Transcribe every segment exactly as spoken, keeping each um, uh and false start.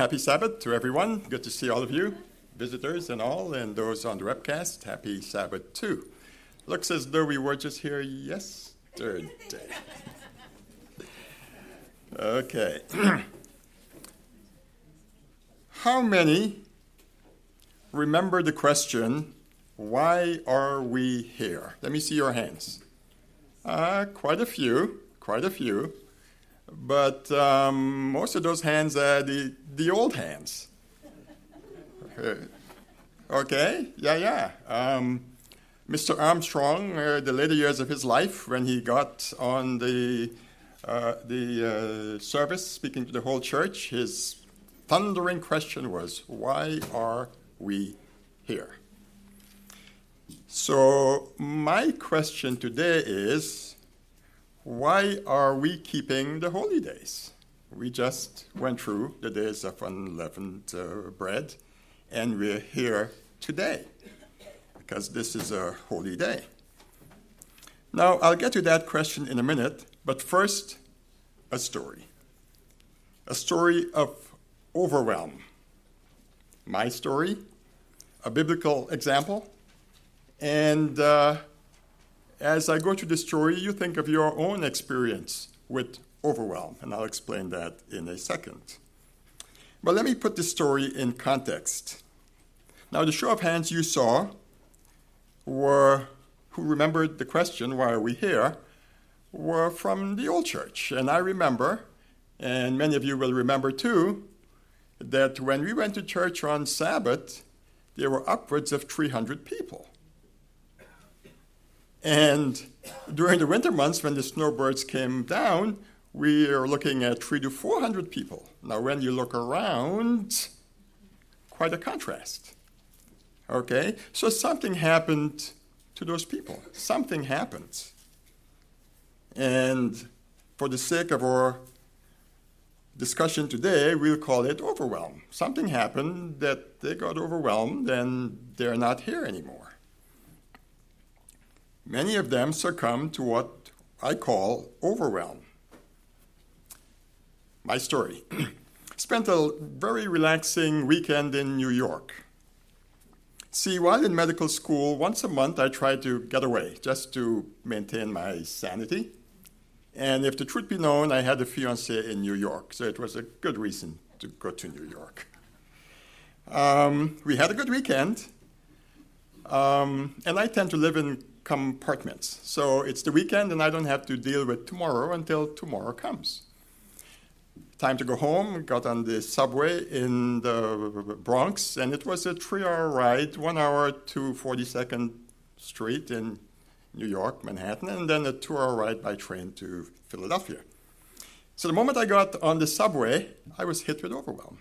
Happy Sabbath to everyone. Good to see all of you, visitors and all, and those on the webcast. Happy Sabbath too. Looks as though we were just here yesterday. Okay. How many remember the question, why are we here? Let me see your hands. Uh, quite a few, quite a few. But um, most of those hands are the, the old hands. Okay, yeah, yeah. Um, Mister Armstrong, uh, the later years of his life, when he got on the uh, the uh, service, speaking to the whole church, his thundering question was, why are we here? So my question today is, why are we keeping the holy days? We just went through the days of unleavened uh, bread, and we're here today because this is a holy day. Now, I'll get to that question in a minute, but first, a story. A story of overwhelm. My story, a biblical example, and uh, as I go through the story, you think of your own experience with overwhelm, and I'll explain that in a second. But let me put the story in context. Now, the show of hands you saw were, who remembered the question, why are we here, were from the old church. And I remember, and many of you will remember too, that when we went to church on Sabbath, there were upwards of three hundred people. And during the winter months, when the snowbirds came down, we are looking at three to four hundred people. Now, when you look around, quite a contrast. Okay? So something happened to those people. Something happened. And for the sake of our discussion today, we'll call it overwhelm. Something happened that they got overwhelmed and they're not here anymore. Many of them succumbed to what I call overwhelm. My story. Spent a very relaxing weekend in New York. See, while in medical school, once a month I tried to get away, just to maintain my sanity. And if the truth be known, I had a fiancée in New York, so it was a good reason to go to New York. Um, we had a good weekend, um, and I tend to live in compartments. So it's the weekend and I don't have to deal with tomorrow until tomorrow comes. Time to go home, got on the subway in the Bronx, and it was a three-hour ride, one hour to forty-second Street in New York, Manhattan, and then a two-hour ride by train to Philadelphia. So the moment I got on the subway, I was hit with overwhelm.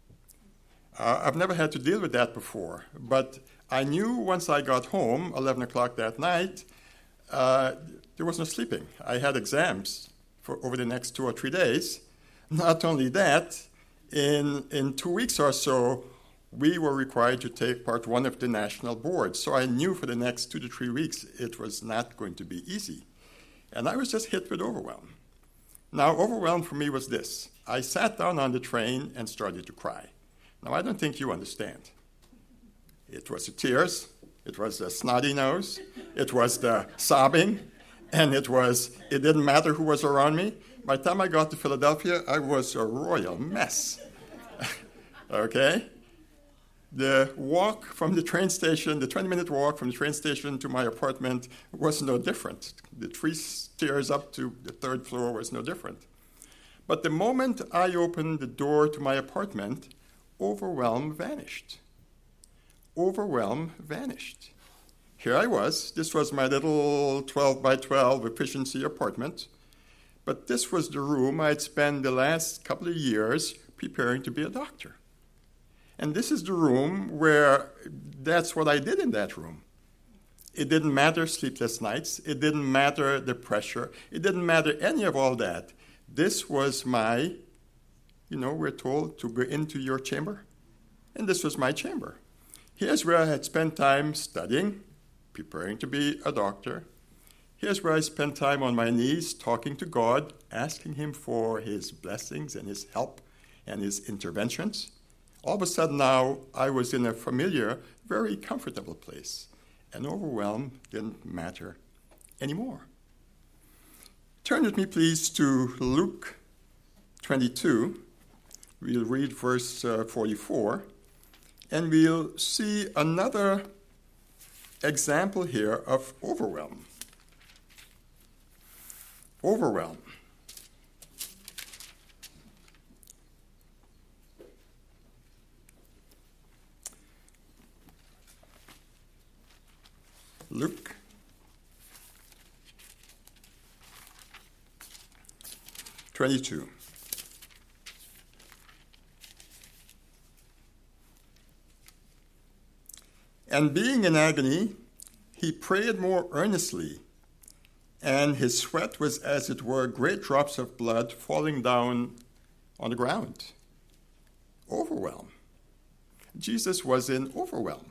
Uh, I've never had to deal with that before, but I knew once I got home, eleven o'clock that night, uh, there was no sleeping. I had exams for over the next two or three days. Not only that, in, in two weeks or so, we were required to take part one of the national boards. So I knew for the next two to three weeks it was not going to be easy. And I was just hit with overwhelm. Now, overwhelm for me was this. I sat down on the train and started to cry. Now, I don't think you understand. It was the tears, it was the snotty nose, it was the sobbing, and it was, it didn't matter who was around me. By the time I got to Philadelphia, I was a royal mess. Okay? The walk from the train station, the twenty-minute walk from the train station to my apartment was no different. The three stairs up to the third floor was no different. But the moment I opened the door to my apartment, overwhelm vanished. Overwhelm vanished. Here I was. This was my little twelve by twelve efficiency apartment. But this was the room I'd spent the last couple of years preparing to be a doctor. And this is the room where that's what I did in that room. It didn't matter sleepless nights. It didn't matter the pressure. It didn't matter any of all that. This was my, you know, we're told to go into your chamber. And this was my chamber. Here's where I had spent time studying, preparing to be a doctor. Here's where I spent time on my knees talking to God, asking him for his blessings and his help and his interventions. All of a sudden now, I was in a familiar, very comfortable place, and overwhelm didn't matter anymore. Turn with me, please, to Luke twenty-two. We'll read verse uh, forty-four, and we'll see another example here of overwhelm. Overwhelm. Luke twenty-two. And being in agony, he prayed more earnestly, and his sweat was as it were great drops of blood falling down on the ground. Overwhelm. Jesus was in overwhelm.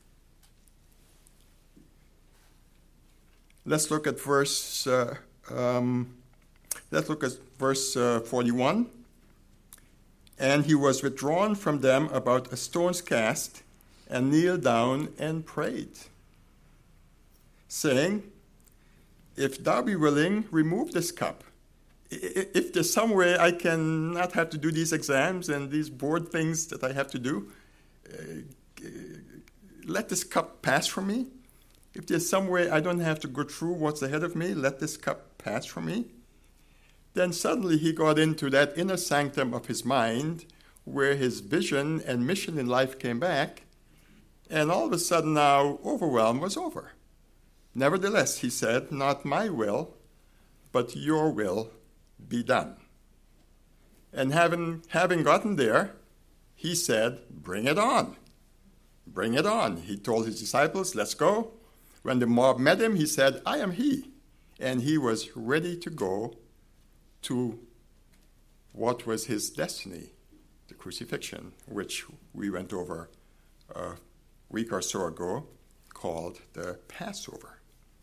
Let's look at verse. Uh, um, let's look at verse uh, forty-one. And he was withdrawn from them about a stone's cast, and kneeled down and prayed, saying, "If thou be willing, remove this cup. If there's some way I can not have to do these exams and these board things that I have to do, uh, let this cup pass from me. If there's some way I don't have to go through what's ahead of me, let this cup pass from me." Then suddenly he got into that inner sanctum of his mind where his vision and mission in life came back, and all of a sudden now overwhelm was over. "Nevertheless," he said, "not my will, but your will be done." And having, having gotten there, he said, "Bring it on. Bring it on." He told his disciples, "Let's go." When the mob met him, he said, "I am he." And he was ready to go to what was his destiny, the crucifixion, which we went over a week or so ago, called the Passover.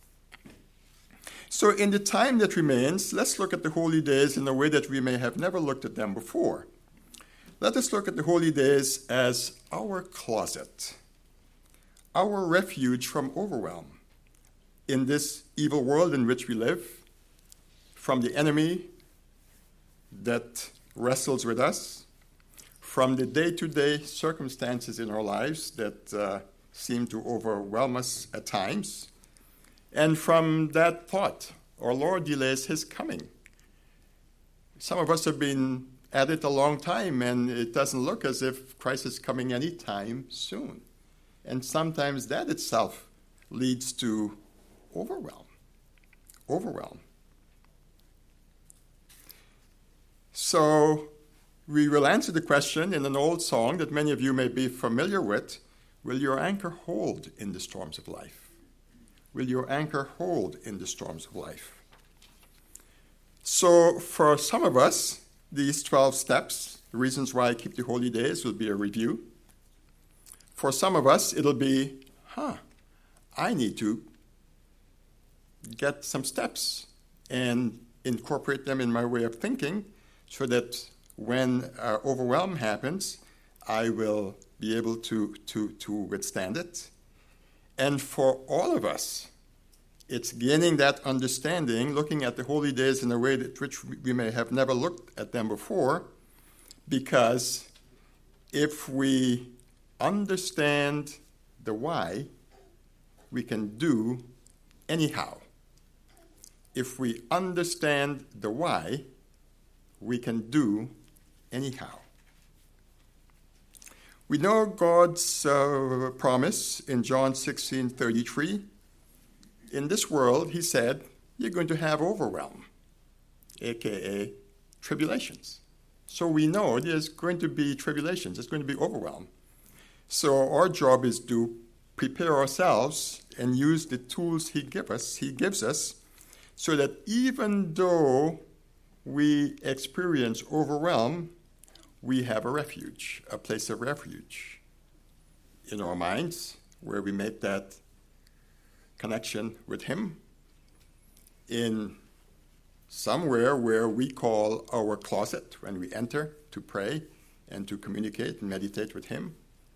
So in the time that remains, let's look at the holy days in a way that we may have never looked at them before. Let us look at the holy days as our closet, our refuge from overwhelm in this evil world in which we live, from the enemy that wrestles with us, from the day-to-day circumstances in our lives that uh, seem to overwhelm us at times, and from that thought, our Lord delays his coming. Some of us have been at it a long time, and it doesn't look as if Christ is coming anytime soon. And sometimes that itself leads to overwhelm. Overwhelm. So we will answer the question in an old song that many of you may be familiar with. Will your anchor hold in the storms of life? Will your anchor hold in the storms of life? So for some of us, these twelve steps, the reasons why I keep the holy days, will be a review. For some of us, it'll be, huh, I need to get some steps and incorporate them in my way of thinking so that when uh, overwhelm happens, I will be able to, to, to withstand it. And for all of us, it's gaining that understanding, looking at the holy days in a way that which we may have never looked at them before, because if we understand the why, we can do anyhow. If we understand the why, we can do anyhow. We know God's uh, promise in John sixteen thirty-three. In this world, he said, you're going to have overwhelm, aka tribulations. So we know there's going to be tribulations, there's going to be overwhelm. So our job is to prepare ourselves and use the tools he give us, he gives us, so that even though we experience overwhelm, we have a refuge, a place of refuge in our minds where we make that connection with him, in somewhere where we call our closet when we enter to pray, and to communicate and meditate with him.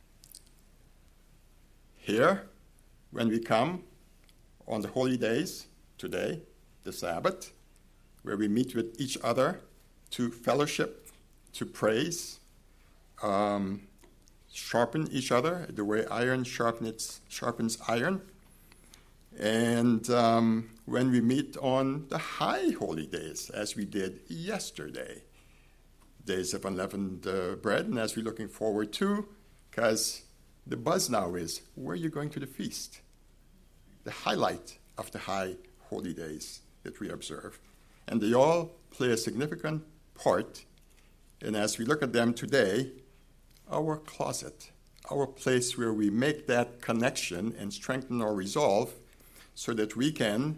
Here, when we come on the holy days, today, the Sabbath, where we meet with each other to fellowship, to praise, um, sharpen each other the way iron sharpens, sharpens iron. And um, when we meet on the high holy days, as we did yesterday, days of unleavened uh, bread, and as we're looking forward to, because the buzz now is, where are you going to the feast? The highlight of the high holy days that we observe. And they all play a significant part, and as we look at them today, our closet, our place where we make that connection and strengthen our resolve so that we can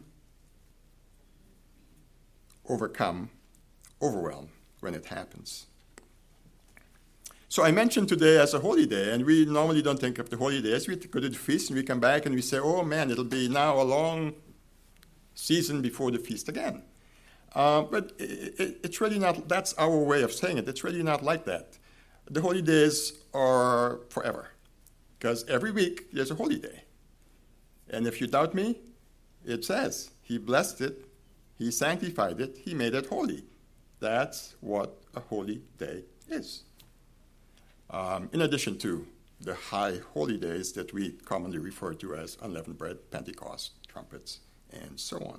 overcome overwhelm when it happens. So I mentioned today as a holy day, and we normally don't think of the holy days. We go to the feast and we come back and we say, oh man, it'll be now a long season before the feast again. Uh, but it, it, it's really not, that's our way of saying it. It's really not like that. The holy days are forever, because every week there's a holy day. And if you doubt me, it says, he blessed it, he sanctified it, he made it holy. That's what a holy day is. Um, in addition to the high holy days that we commonly refer to as unleavened bread, Pentecost, trumpets, and so on.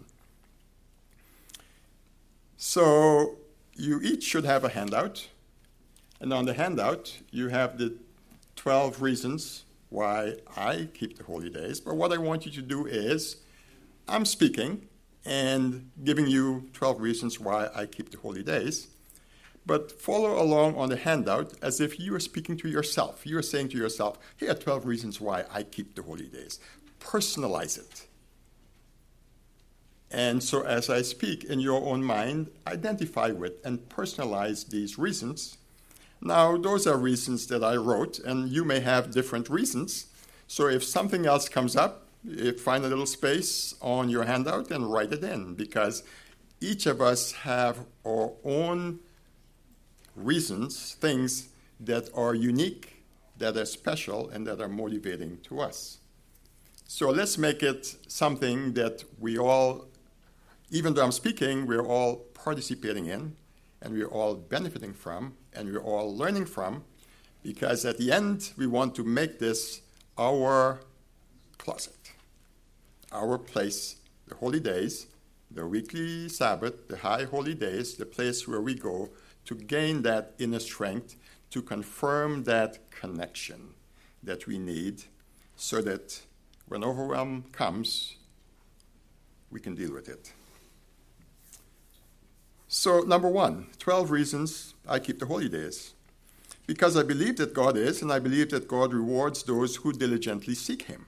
So you each should have a handout. And on the handout, you have the twelve reasons why I keep the holy days. But what I want you to do is, I'm speaking and giving you twelve reasons why I keep the holy days. But follow along on the handout as if you are speaking to yourself. You are saying to yourself, here are twelve reasons why I keep the holy days. Personalize it. And so as I speak in your own mind, identify with and personalize these reasons. Now, those are reasons that I wrote, and you may have different reasons. So if something else comes up, you find a little space on your handout and write it in, because each of us have our own reasons, things that are unique, that are special, and that are motivating to us. So let's make it something that we all, even though I'm speaking, we're all participating in, and we're all benefiting from, and we're all learning from, because at the end, we want to make this our closet, our place, the holy days, the weekly Sabbath, the high holy days, the place where we go to gain that inner strength, to confirm that connection that we need so that when overwhelm comes, we can deal with it. So, number one, twelve reasons I keep the holy days. Because I believe that God is, and I believe that God rewards those who diligently seek him.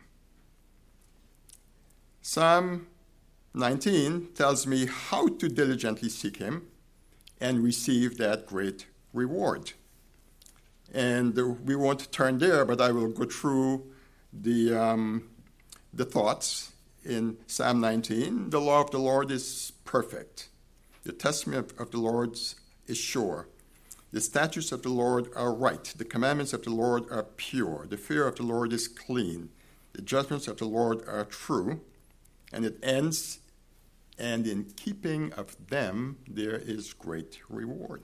Psalm nineteen tells me how to diligently seek him and receive that great reward. And uh, we won't turn there, but I will go through the, um, the thoughts in Psalm nineteen. The law of the Lord is perfect. The testimony of the Lord is sure. The statutes of the Lord are right. The commandments of the Lord are pure. The fear of the Lord is clean. The judgments of the Lord are true. And it ends, and in keeping of them there is great reward.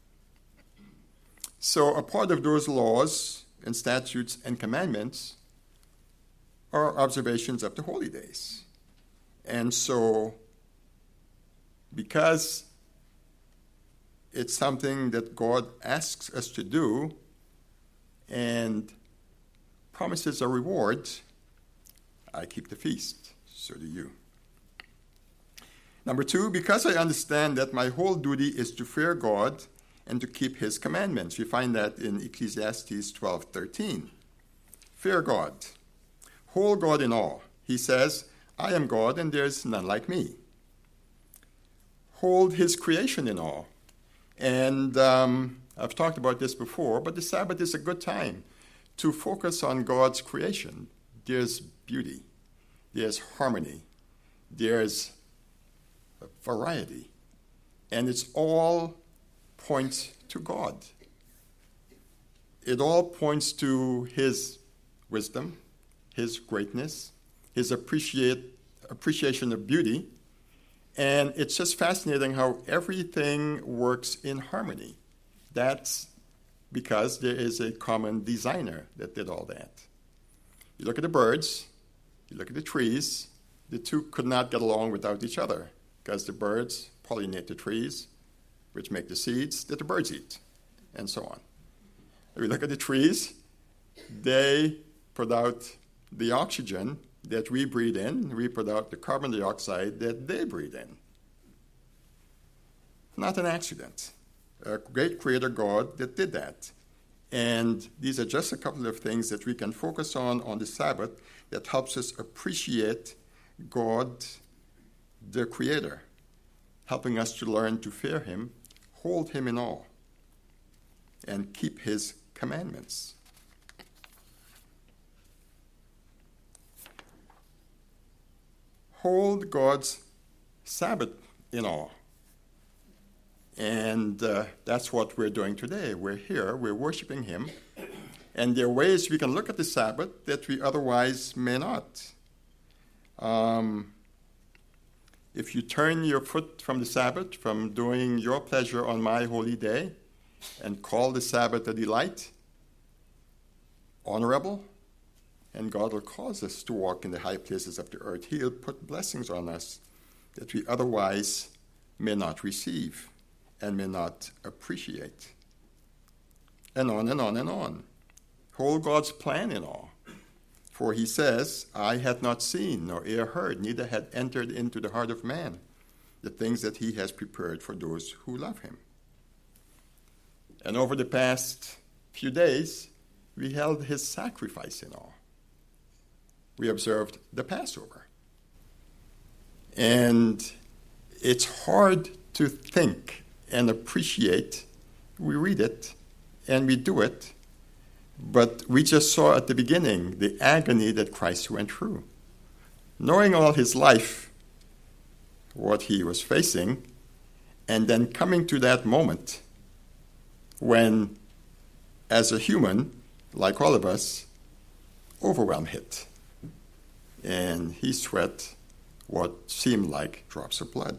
So a part of those laws and statutes and commandments are observations of the holy days. And so because it's something that God asks us to do and promises a reward, I keep the feast. So do you. Number two, because I understand that my whole duty is to fear God and to keep his commandments. You find that in Ecclesiastes twelve thirteen. Fear God. Hold God in awe. He says, I am God and there's none like me. Hold his creation in awe. And um, I've talked about this before, but the Sabbath is a good time to focus on God's creation. There's beauty. There's harmony. There's variety. And it's all points to God. it all points to his wisdom, his greatness, his appreciate, appreciation of beauty. And it's just fascinating how everything works in harmony. That's because there is a common designer that did all that. You look at the birds, you look at the trees, the two could not get along without each other because the birds pollinate the trees, which make the seeds that the birds eat, and so on. If you look at the trees, they put out the oxygen that we breathe in, we put out the carbon dioxide that they breathe in. Not an accident. A great creator God that did that. And these are just a couple of things that we can focus on on the Sabbath that helps us appreciate God, the creator, helping us to learn to fear him, hold him in awe, and keep his commandments. Hold God's Sabbath in awe. And uh, that's what we're doing today. We're here, we're worshiping him, and there are ways we can look at the Sabbath that we otherwise may not. Um, if you turn your foot from the Sabbath, from doing your pleasure on my holy day, and call the Sabbath a delight, honorable, and God will cause us to walk in the high places of the earth. He'll put blessings on us that we otherwise may not receive and may not appreciate. And on and on and on. Hold God's plan in awe. For he says, "Eye hath not seen, nor ear heard, neither hath entered into the heart of man the things that he has prepared for those who love him." And over the past few days, we held his sacrifice in awe. We observed the Passover. And it's hard to think and appreciate. We read it and we do it, but we just saw at the beginning the agony that Christ went through. Knowing all his life, what he was facing, and then coming to that moment when, as a human, like all of us, overwhelm hit. And he sweat what seemed like drops of blood.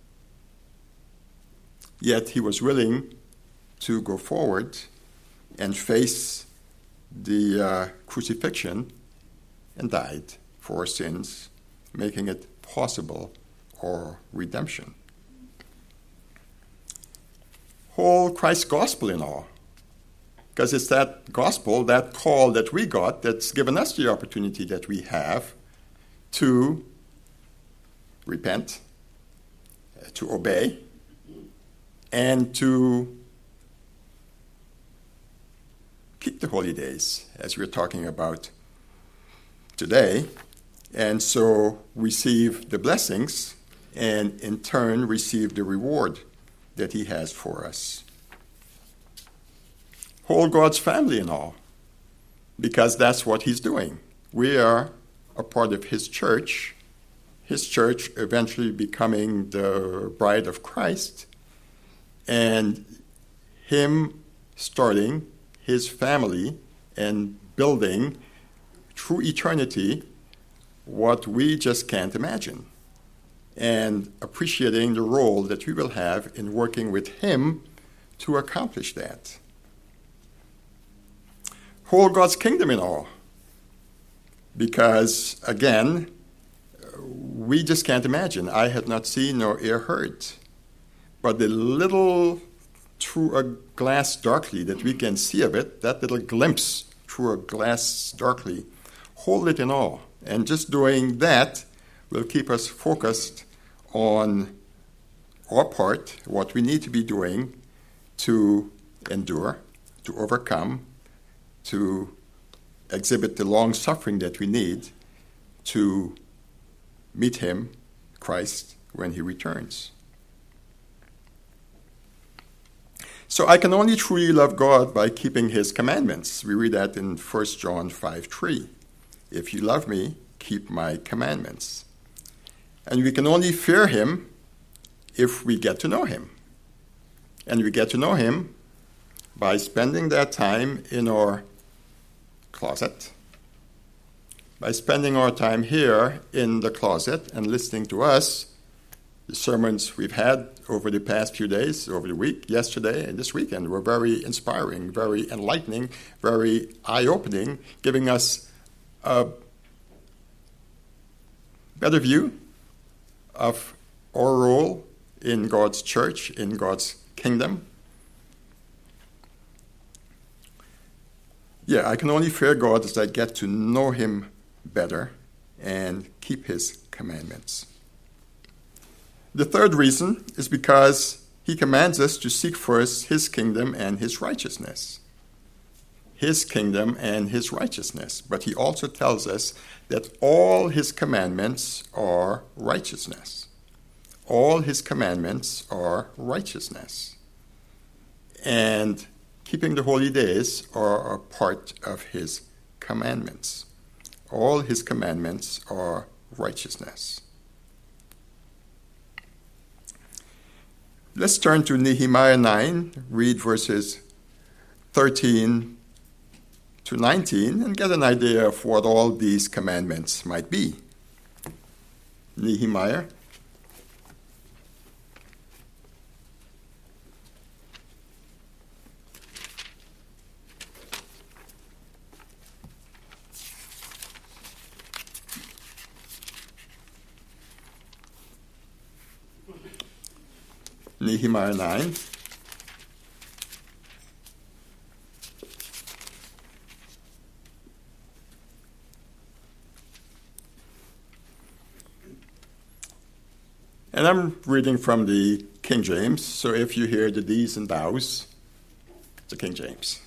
Yet he was willing to go forward and face the uh, crucifixion and died for our sins, making it possible for redemption. Hold Christ's gospel in awe, because it's that gospel, that call that we got, that's given us the opportunity that we have to repent, to obey, and to keep the holy days, as we're talking about today, and so receive the blessings and in turn receive the reward that he has for us. Hold God's family in awe, because that's what he's doing. We are a part of his church, his church eventually becoming the bride of Christ, and him starting his family and building through eternity what we just can't imagine, and appreciating the role that we will have in working with him to accomplish that. Hold God's kingdom in awe, because, again, we just can't imagine. I had not seen nor ear heard. But the little through a glass darkly that we can see of it, that little glimpse through a glass darkly, hold it in awe. And just doing that will keep us focused on our part, what we need to be doing to endure, to overcome, to exhibit the long suffering that we need to meet him, Christ, when he returns. So I can only truly love God by keeping his commandments. We read that in First John five three. If you love me, keep my commandments. And we can only fear him if we get to know him. And we get to know him by spending that time in our closet, by spending our time here in the closet and listening to us, the sermons we've had over the past few days, over the week, yesterday and this weekend were very inspiring, very enlightening, very eye-opening, giving us a better view of our role in God's church, in God's kingdom. Yeah, I can only fear God as I get to know him better and keep his commandments. The third reason is because he commands us to seek first his kingdom and his righteousness. His kingdom and his righteousness. But he also tells us that all his commandments are righteousness. All his commandments are righteousness. And keeping the holy days are a part of his commandments. All his commandments are righteousness. Let's turn to Nehemiah nine, read verses thirteen to nineteen, and get an idea of what all these commandments might be. Nehemiah Nehemiah nine. And I'm reading from the King James, so if you hear the these and thous, it's the King James.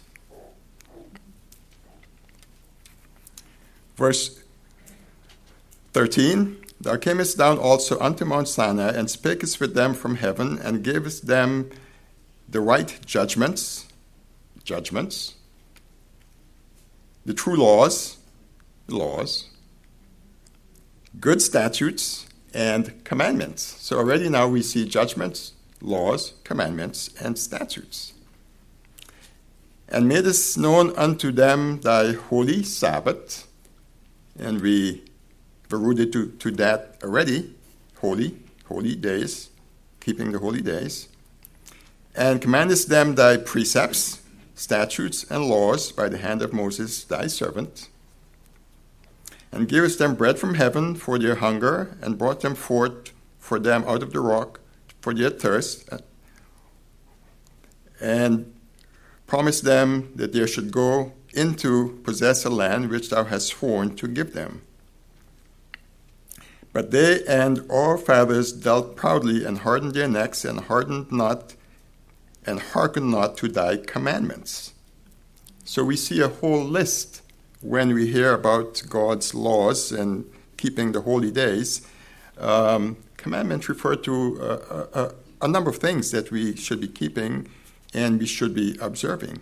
Verse thirteen. Thou camest down also unto Mount Sinai, and spakest with them from heaven, and gavest them the right judgments, judgments, the true laws, laws, good statutes, and commandments. So already now we see judgments, laws, commandments, and statutes. And madest known unto them thy holy Sabbath, and we alluded to, to that already, holy, holy days, keeping the holy days, and commandest them thy precepts, statutes, and laws by the hand of Moses thy servant, and gavest them bread from heaven for their hunger, and brought them forth for them out of the rock for their thirst, and promised them that they should go into possess a land which thou hast sworn to give them. But they and our fathers dealt proudly, and hardened their necks, and hardened not, and hearkened not to thy commandments. So we see a whole list when we hear about God's laws and keeping the holy days. Um, commandments refer to uh, a, a number of things that we should be keeping and we should be observing.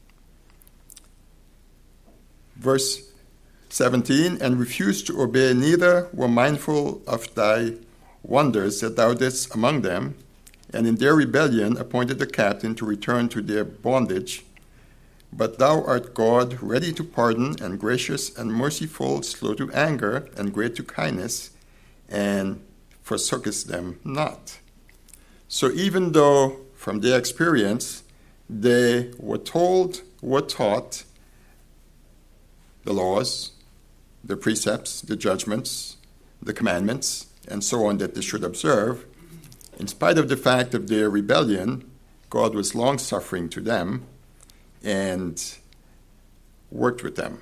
Verse seventeen, and refused to obey, neither were mindful of thy wonders that thou didst among them, and in their rebellion appointed a captain to return to their bondage. But thou art God, ready to pardon, and gracious and merciful, slow to anger, and great to kindness, and forsookest them not. So even though from their experience they were told, were taught the laws, the precepts, the judgments, the commandments, and so on that they should observe, in spite of the fact of their rebellion, God was long-suffering to them and worked with them.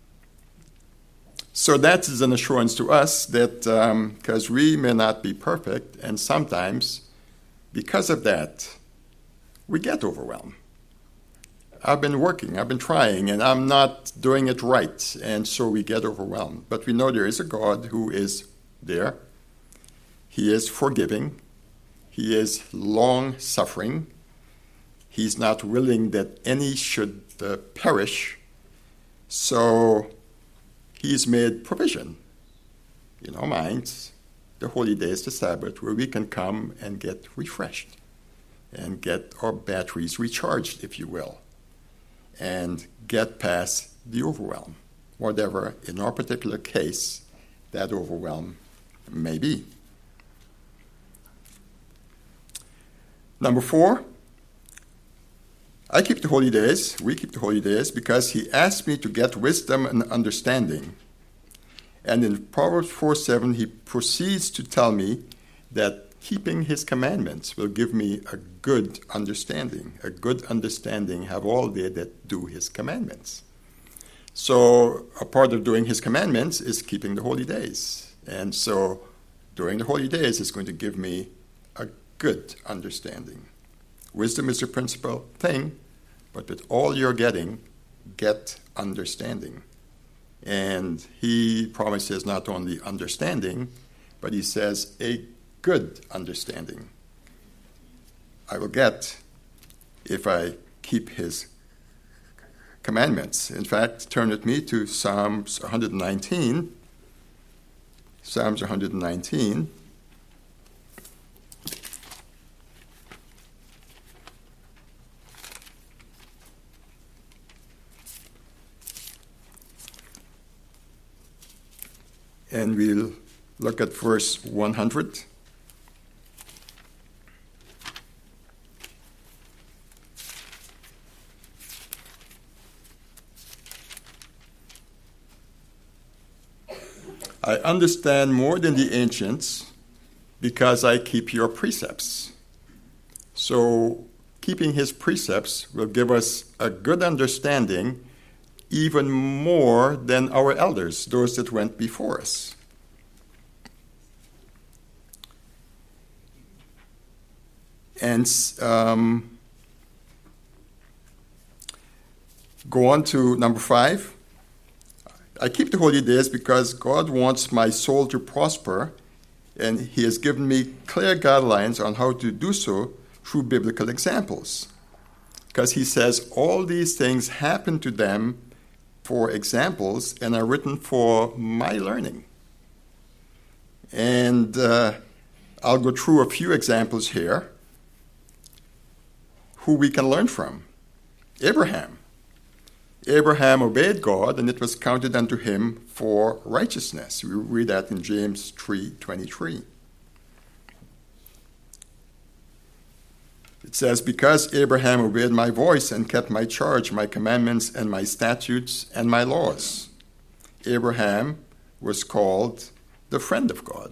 So that is an assurance to us that because um, we may not be perfect, and sometimes because of that, we get overwhelmed. I've been working, I've been trying, and I'm not doing it right, and so we get overwhelmed. But we know there is a God who is there. He is forgiving. He is long-suffering. He's not willing that any should uh, perish. So he's made provision in our minds, the holy days, the Sabbath, where we can come and get refreshed and get our batteries recharged, if you will. and get past the overwhelm, whatever, in our particular case, that overwhelm may be. Number four, I keep the holy days, we keep the holy days, because he asked me to get wisdom and understanding. And in Proverbs four seven, he proceeds to tell me that keeping his commandments will give me a good understanding. A good understanding have all they that do his commandments. So a part of doing his commandments is keeping the holy days. And so during the holy days, it's going to give me a good understanding. Wisdom is the principal thing, but with all you're getting, get understanding. And he promises not only understanding, but he says a good understanding I will get if I keep his commandments. In fact, turn with me to Psalms one nineteen. Psalms one nineteen. And we'll look at verse one hundred. I understand more than the ancients because I keep your precepts. So keeping his precepts will give us a good understanding even more than our elders, those that went before us. And um, go on to number five. I keep the holy days because God wants my soul to prosper, and he has given me clear guidelines on how to do so through biblical examples. Because he says all these things happen to them for examples and are written for my learning. And uh, I'll go through a few examples here who we can learn from. Abraham. Abraham obeyed God, and it was counted unto him for righteousness. We read that in James three twenty-three. It says, because Abraham obeyed my voice and kept my charge, my commandments, and my statutes, and my laws. Abraham was called the friend of God.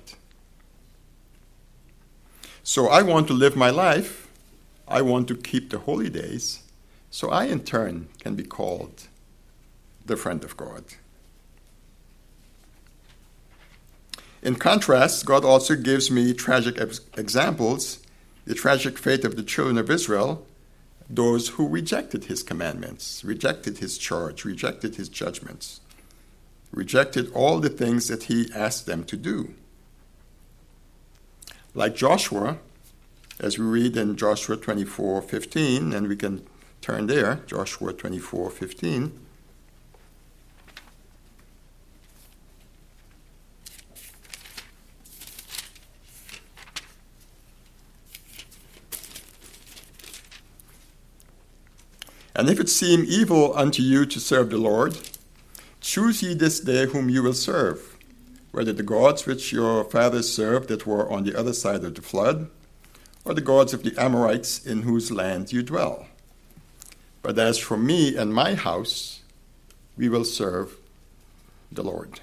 So I want to live my life. I want to keep the holy days. So I, in turn, can be called the friend of God. In contrast, God also gives me tragic examples, the tragic fate of the children of Israel, those who rejected his commandments, rejected his charge, rejected his judgments, rejected all the things that he asked them to do. Like Joshua, as we read in Joshua twenty-four fifteen, and we can turn there, Joshua twenty-four fifteen. And if it seem evil unto you to serve the Lord, choose ye this day whom you will serve, whether the gods which your fathers served that were on the other side of the flood, or the gods of the Amorites in whose land you dwell. But as for me and my house, we will serve the Lord.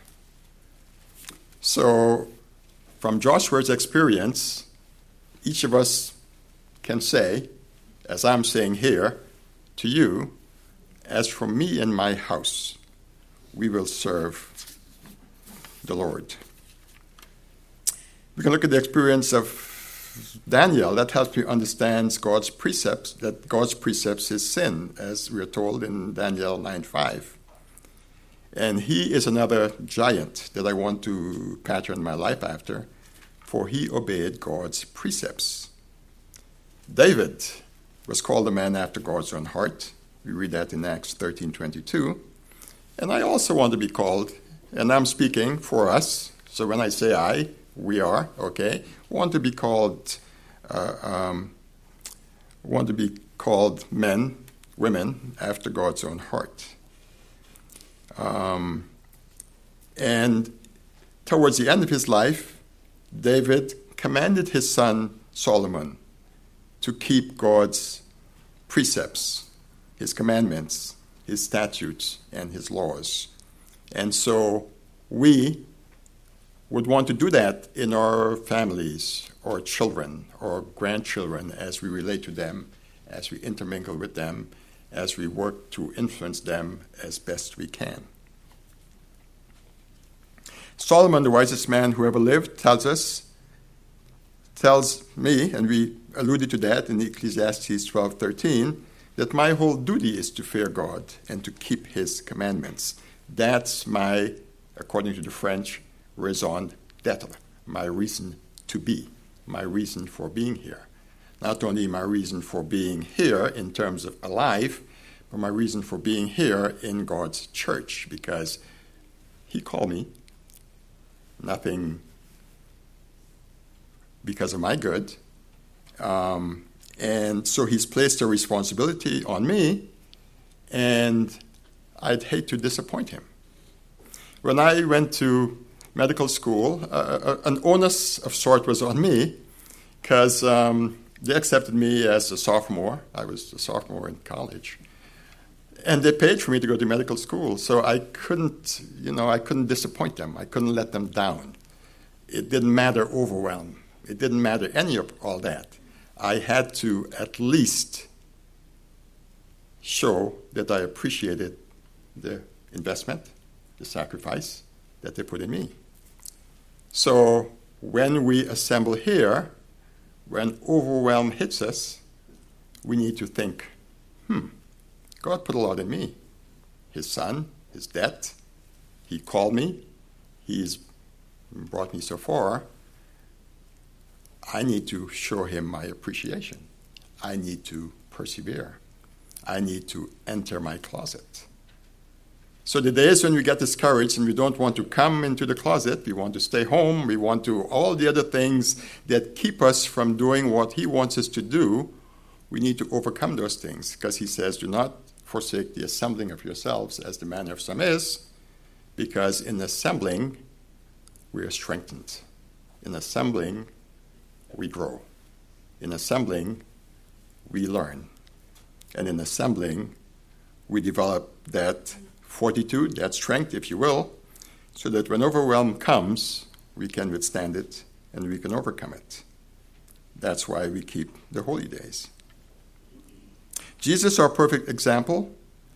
So, from Joshua's experience, each of us can say, as I'm saying here, to you, as for me and my house, we will serve the Lord. We can look at the experience of Daniel. That helps me understand God's precepts, that God's precepts is sin, as we are told in Daniel nine five. And he is another giant that I want to pattern my life after, for he obeyed God's precepts. David was called a man after God's own heart. We read that in Acts thirteen twenty-two. And I also want to be called, and I'm speaking for us, so when I say I, we are, okay, want to be called, uh, um, want to be called men women after God's own heart. Um, and towards the end of his life, David commanded his son Solomon to keep God's precepts, his commandments, his statutes, and his laws. And so we would want to do that in our families or children or grandchildren as we relate to them, as we intermingle with them, as we work to influence them as best we can. Solomon, the wisest man who ever lived, tells us, tells me, and we alluded to that in Ecclesiastes twelve thirteen, that my whole duty is to fear God and to keep his commandments. That's my, according to the French, raison d'être, my reason to be, my reason for being here. Not only my reason for being here in terms of alive, but my reason for being here in God's church, because he called me, nothing because of my good. Um, and so he's placed a responsibility on me, and I'd hate to disappoint him. When I went to medical school, uh, an onus of sort was on me, because um, they accepted me as a sophomore. I was a sophomore in college. And they paid for me to go to medical school, so I couldn't, you know, I couldn't disappoint them. I couldn't let them down. It didn't matter overwhelm. It didn't matter any of all that. I had to at least show that I appreciated the investment, the sacrifice that they put in me. So when we assemble here, when overwhelm hits us, we need to think, hmm, God put a lot in me. His son, his debt, he called me, he's brought me so far. I need to show him my appreciation. I need to persevere. I need to enter my closet. So the days when we get discouraged and we don't want to come into the closet, we want to stay home, we want to all the other things that keep us from doing what he wants us to do, we need to overcome those things, because he says, do not forsake the assembling of yourselves as the manner of some is, because in assembling, we are strengthened. In assembling, we grow. In assembling, we learn. And in assembling, we develop that fortitude, that strength, if you will, so that when overwhelm comes, we can withstand it and we can overcome it. That's why we keep the holy days. Jesus, our perfect example.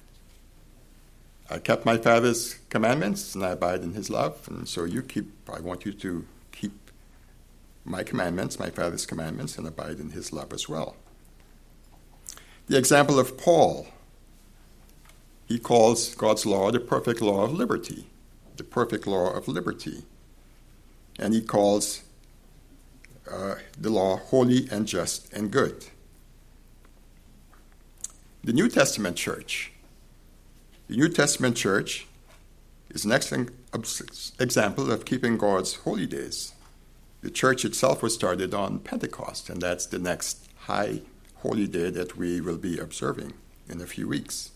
I kept my Father's commandments and I abide in his love. And so you keep, I want you to keep my commandments, my Father's commandments, and abide in his love as well. The example of Paul. He calls God's law the perfect law of liberty, the perfect law of liberty. And he calls uh, the law holy and just and good. The New Testament church. The New Testament church is an excellent example of keeping God's holy days. The church itself was started on Pentecost, and that's the next high holy day that we will be observing in a few weeks.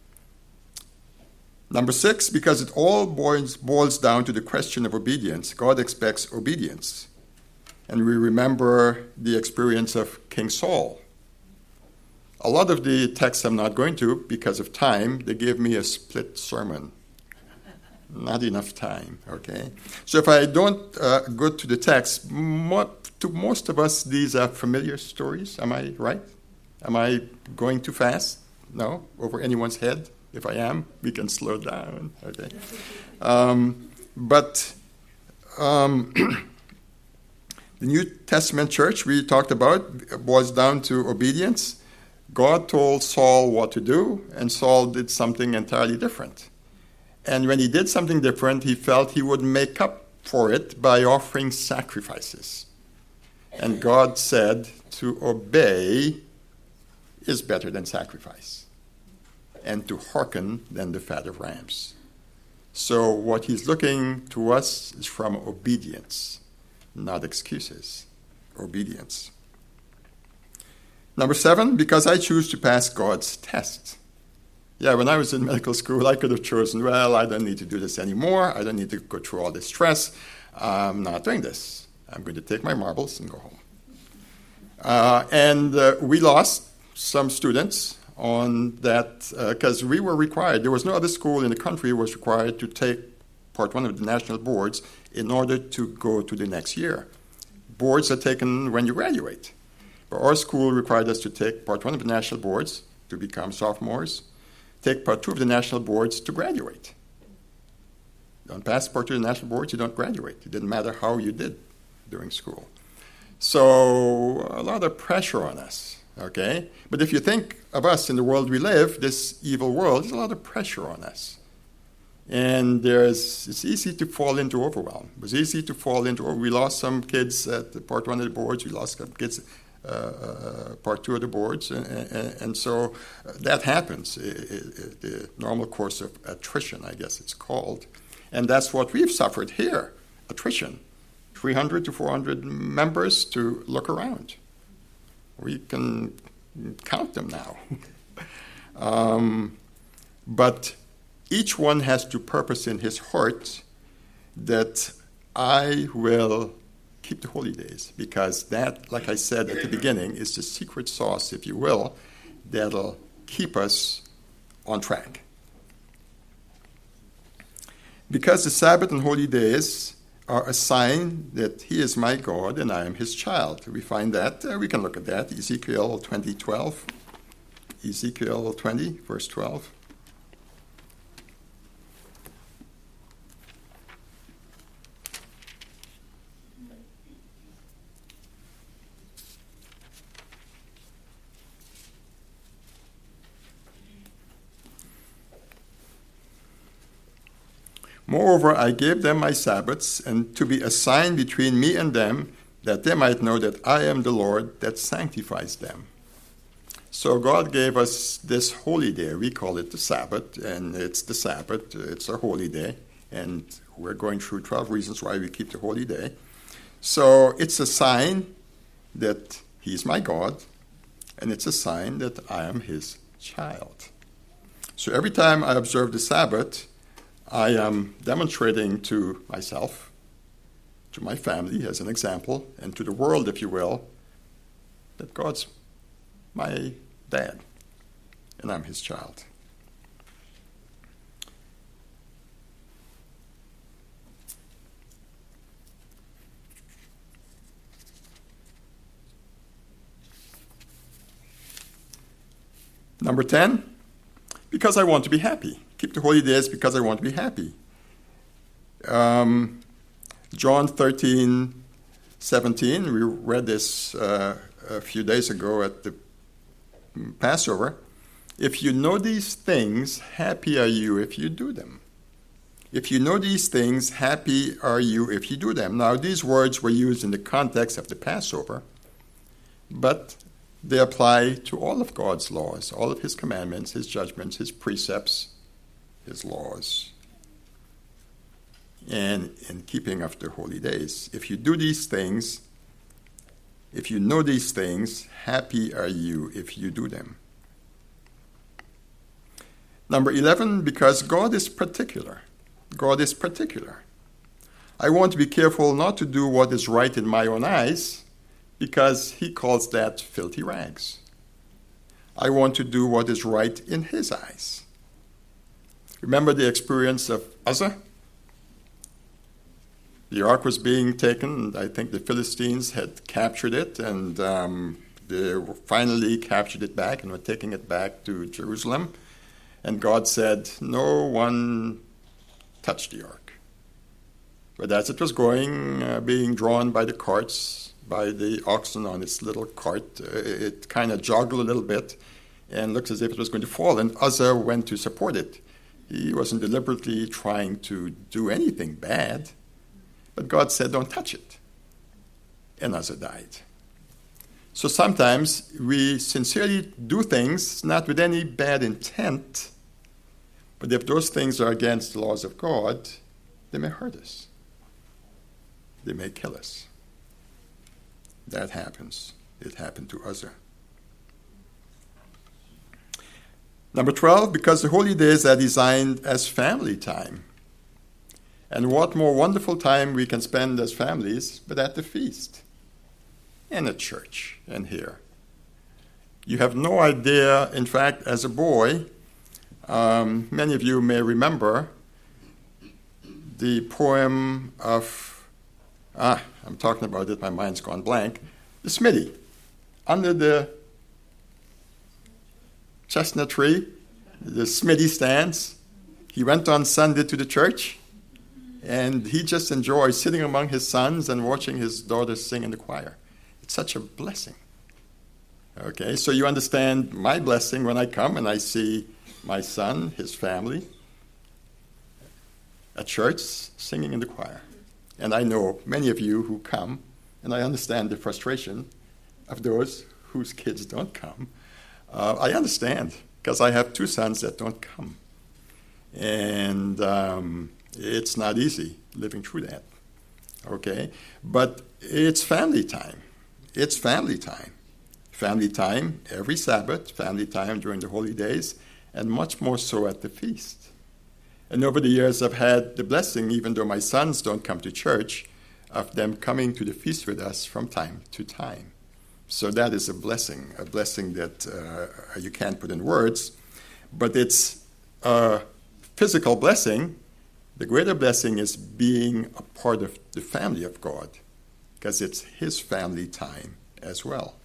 Number six, because it all boils, boils down to the question of obedience. God expects obedience. And we remember the experience of King Saul. A lot of the texts I'm not going to because of time. They gave me a split sermon. Not enough time, okay? So if I don't uh, go to the text, mo- to most of us, these are familiar stories. Am I right? Am I going too fast? No? Over anyone's head? If I am, we can slow down, okay? Um, but um, the New Testament church we talked about boils down to obedience. God told Saul what to do, and Saul did something entirely different. And when he did something different, he felt he would make up for it by offering sacrifices. And God said to obey is better than sacrifice, and to hearken than the fat of rams. So what he's looking to us is from obedience, not excuses. Obedience. Number seven, because I choose to pass God's test. Yeah, when I was in medical school, I could have chosen, well, I don't need to do this anymore. I don't need to go through all this stress. I'm not doing this. I'm going to take my marbles and go home. Uh, and uh, we lost some students on that because uh, we were required. There was no other school in the country who was required to take part one of the national boards in order to go to the next year. Boards are taken when you graduate. But our school required us to take part one of the national boards to become sophomores, take part two of the national boards to graduate. You don't pass part two of the national boards, you don't graduate. It didn't matter how you did during school. So a lot of pressure on us, okay? But if you think of us in the world we live, this evil world, there's a lot of pressure on us. And there's, it's easy to fall into overwhelm. It was easy to fall into, we lost some kids at the part one of the boards, we lost some kids uh, uh, part two of the boards, and, and, and so that happens, it, it, the normal course of attrition, I guess it's called. And that's what we've suffered here, attrition. three hundred to four hundred members to look around. We can count them now. um, but each one has to purpose in his heart that I will keep the holy days, because that, like I said at the beginning, is the secret sauce, if you will, that'll keep us on track. Because the Sabbath and holy days are a sign that he is my God and I am his child. We find that, uh, we can look at that, Ezekiel twenty twelve. Ezekiel twenty, verse twelve. Moreover, I gave them my Sabbaths, and to be a sign between me and them, that they might know that I am the Lord that sanctifies them. So God gave us this holy day. We call it the Sabbath, and it's the Sabbath. It's a holy day, and we're going through twelve reasons why we keep the holy day. So it's a sign that he's my God, and it's a sign that I am his child. So every time I observe the Sabbath, I am demonstrating to myself, to my family as an example, and to the world, if you will, that God's my dad, and I'm his child. Number ten, because I want to be happy. Keep the holy days because I want to be happy. Um, John thirteen seventeen, we read this uh, a few days ago at the Passover. If you know these things, happy are you if you do them. If you know these things, happy are you if you do them. Now, these words were used in the context of the Passover, but they apply to all of God's laws, all of his commandments, his judgments, his precepts, his laws, and in keeping of the holy days. If you do these things, if you know these things, happy are you if you do them. Number eleven, because God is particular. God is particular. I want to be careful not to do what is right in my own eyes, because he calls that filthy rags. I want to do what is right in his eyes. Remember the experience of Uzzah? The ark was being taken. I think the Philistines had captured it, and um, they finally captured it back and were taking it back to Jerusalem. And God said, no one touched the ark. But as it was going, uh, being drawn by the carts, by the oxen on its little cart, uh, it kind of joggled a little bit and looked as if it was going to fall. And Uzzah went to support it. He wasn't deliberately trying to do anything bad, but God said, don't touch it. And Uzzah died. So sometimes we sincerely do things not with any bad intent, but if those things are against the laws of God, they may hurt us. They may kill us. That happens. It happened to Uzzah. Number twelve, because the holy days are designed as family time. And what more wonderful time we can spend as families but at the feast, in a church, and here. You have no idea, in fact, as a boy, um, many of you may remember the poem of, ah, I'm talking about it, my mind's gone blank, the Smitty, under the chestnut tree, the Smitty stands. He went on Sunday to the church, and he just enjoyed sitting among his sons and watching his daughters sing in the choir. It's such a blessing. Okay, so you understand my blessing when I come and I see my son, his family, at church singing in the choir. And I know many of you who come, and I understand the frustration of those whose kids don't come. Uh, I understand, because I have two sons that don't come. And um, it's not easy living through that. Okay? But it's family time. It's family time. Family time every Sabbath, family time during the holy days, and much more so at the feast. And over the years, I've had the blessing, even though my sons don't come to church, of them coming to the feast with us from time to time. So that is a blessing, a blessing that uh, you can't put in words, but it's a physical blessing. The greater blessing is being a part of the family of God, because it's his family time as well.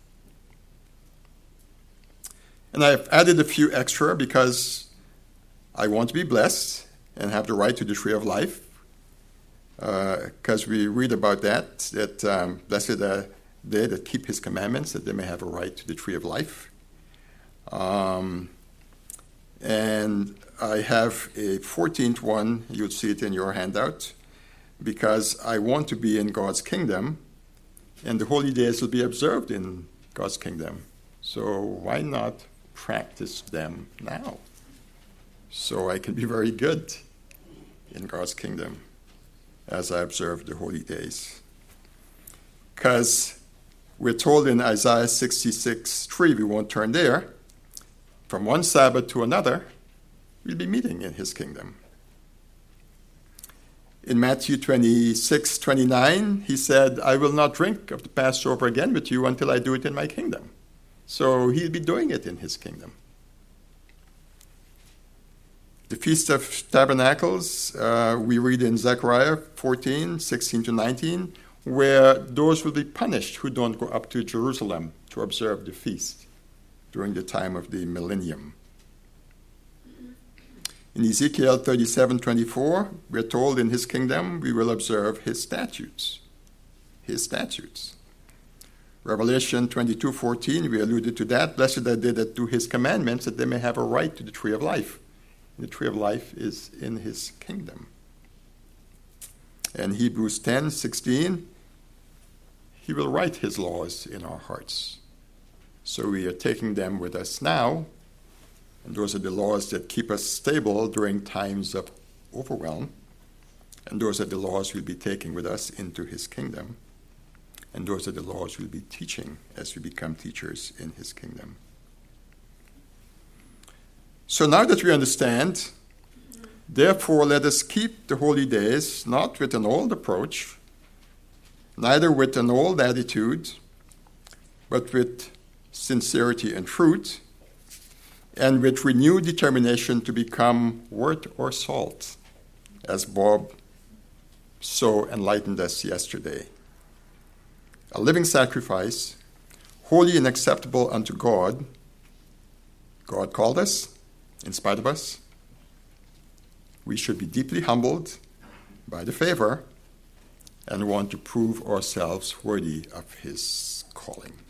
And I've added a few extra because I want to be blessed and have the right to the tree of life, because uh, we read about that, that um, blessed are they that keep his commandments, that they may have a right to the tree of life. Um, and I have a fourteenth one, you'll see it in your handout, because I want to be in God's kingdom, and the holy days will be observed in God's kingdom. So why not practice them now, so I can be very good in God's kingdom as I observe the holy days? Because we're told in Isaiah sixty-six three, we won't turn there, from one Sabbath to another, we'll be meeting in his kingdom. In Matthew twenty-six twenty-nine, he said, I will not drink of the Passover again with you until I do it in my kingdom. So he'll be doing it in his kingdom. The Feast of Tabernacles, uh, we read in Zechariah fourteen sixteen to nineteen, where those will be punished who don't go up to Jerusalem to observe the feast during the time of the millennium. In Ezekiel thirty-seven twenty-four, we're told in his kingdom we will observe his statutes. His statutes. Revelation twenty-two fourteen, we alluded to that. Blessed are they that do his commandments, that they may have a right to the tree of life. And the tree of life is in his kingdom. And Hebrews ten sixteen, he will write his laws in our hearts. So we are taking them with us now. And those are the laws that keep us stable during times of overwhelm. And those are the laws we'll be taking with us into his kingdom. And those are the laws we'll be teaching as we become teachers in his kingdom. So now that we understand, therefore let us keep the holy days, not with an old approach, neither with an old attitude, but with sincerity and truth, and with renewed determination to become wort or salt, as Bob so enlightened us yesterday. A living sacrifice, holy and acceptable unto God. God called us, in spite of us. We should be deeply humbled by the favor and want to prove ourselves worthy of his calling.